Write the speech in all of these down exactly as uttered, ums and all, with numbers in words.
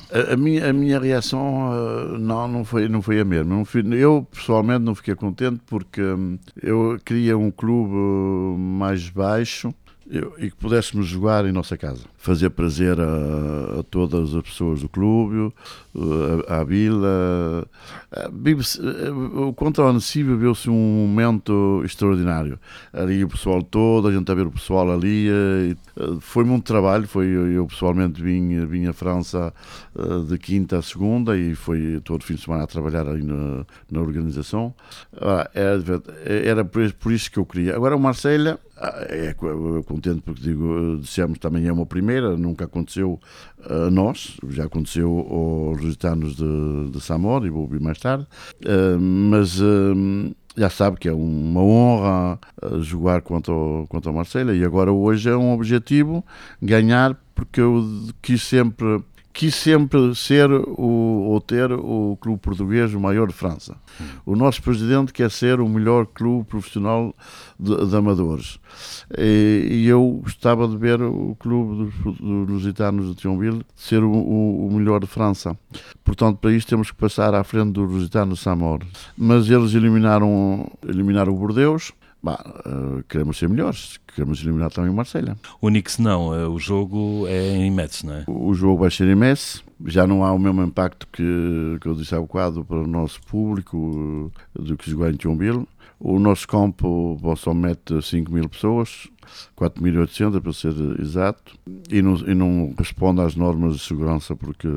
A, a minha, a minha reação uh, não, não, foi, não foi a mesma. Não fui- eu, pessoalmente, não fiquei contente porque hum, eu queria um clube uh, mais baixo eu- e que pudéssemos jogar em nossa casa. Fazer prazer a, a todas as pessoas do clube, uh, à vila. Uh, vive-se- uh, Contra o Annecy viveu-se um momento extraordinário. Ali o pessoal todo, a gente a ver o pessoal ali. uh, uh, Foi muito trabalho. Foi, eu pessoalmente vim, vim à França uh, de quinta a segunda e foi todo fim de semana a trabalhar aí na, na organização. Ah, era, era por, por isso que eu queria. Agora o Marselha ah, é co- contente porque digo, dissemos também é uma primeira, nunca aconteceu a nós, já aconteceu aos lusitanos de, de Samor e vou ouvir mais tarde. Ah, mas ah, já sabe que é uma honra ah, jogar contra o, contra o Marselha e agora hoje é um objetivo ganhar porque eu quis sempre quis sempre ser o, ou ter o clube português o maior de França. O nosso presidente quer ser o melhor clube profissional de, de amadores. E, e eu gostava de ver o clube dos, dos Lusitanos de Thionville ser o, o, o melhor de França. Portanto, para isso temos que passar à frente do Lusitano de Samor. Mas eles eliminaram, eliminaram o Bordeaux. Bah, uh, queremos ser melhores, queremos eliminar também o Marselha. O Knicks não, eh, o jogo é em Metz, não é? O jogo vai ser em Metz, já não há o mesmo impacto que, que eu disse há bocado para o nosso público uh, do que jogar em Thionville. O nosso campo só mete cinco mil pessoas, quatro mil e oitocentos para ser exato, e não, e não responde às normas de segurança porque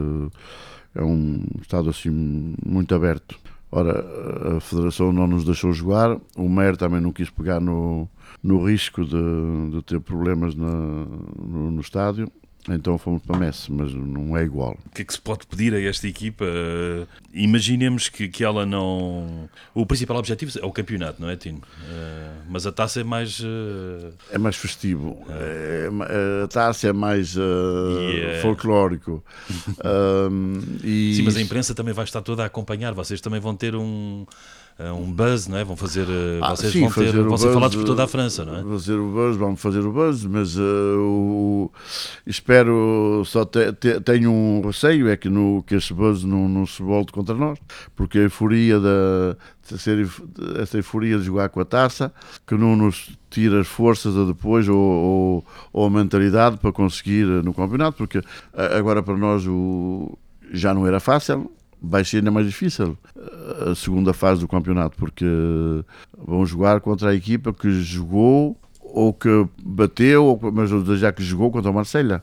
é um estado assim muito aberto. Ora, a Federação não nos deixou jogar, o Maire também não quis pegar no, no risco de, de ter problemas na, no, no estádio, então fomos para Metz, mas não é igual. O que é que se pode pedir a esta equipa? Uh, imaginemos que, que ela não... O principal objetivo é o campeonato, não é, Tino? Uh, mas a taça é mais... Uh... É mais festivo, é, a taça é mais uh, Yeah. folclórico. um, e Sim, mas a imprensa também vai estar toda a acompanhar, vocês também vão ter um... um buzz, não é? Vão fazer, Ah, vocês sim, vão, ter, fazer o vão ser buzz, falados por toda a França, não é? Fazer o buzz, vamos fazer o buzz, mas uh, o, espero, só te, te, tenho um receio, é que, no, que esse buzz não, não se volte contra nós, porque a euforia da, de ser, essa euforia de jogar com a taça, que não nos tira as forças a depois ou, ou, ou a mentalidade para conseguir no campeonato, porque agora para nós o, já não era fácil. Vai ser ainda mais difícil a segunda fase do campeonato, porque vão jogar contra a equipa que jogou ou que bateu, mas já que jogou contra o Marselha.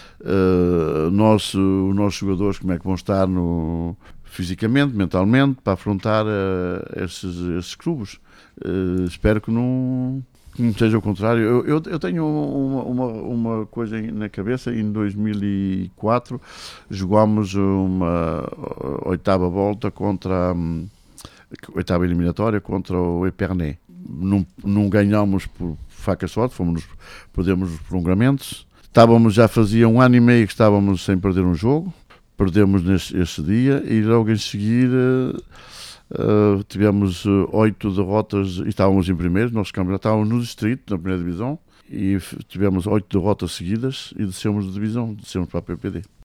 Uh, nosso, os nossos jogadores, como é que vão estar no, fisicamente, mentalmente, para afrontar uh, esses, esses clubes. Uh, espero que não, que não seja o contrário. Eu, eu, eu tenho uma, uma, uma coisa na cabeça. Em dois mil e quatro jogámos uma oitava volta contra um, oitava eliminatória contra o Epernay. Não, não ganhámos por faca sorte, fomos, perdemos os prolongamentos. Estávamos, já fazia um ano e meio que estávamos sem perder um jogo. Perdemos nesse esse dia e logo em seguida uh, tivemos uh, oito derrotas e estávamos em primeiro. Nós estávamos no distrito, na primeira divisão, e tivemos oito derrotas seguidas e descemos de divisão, descemos para a P P D.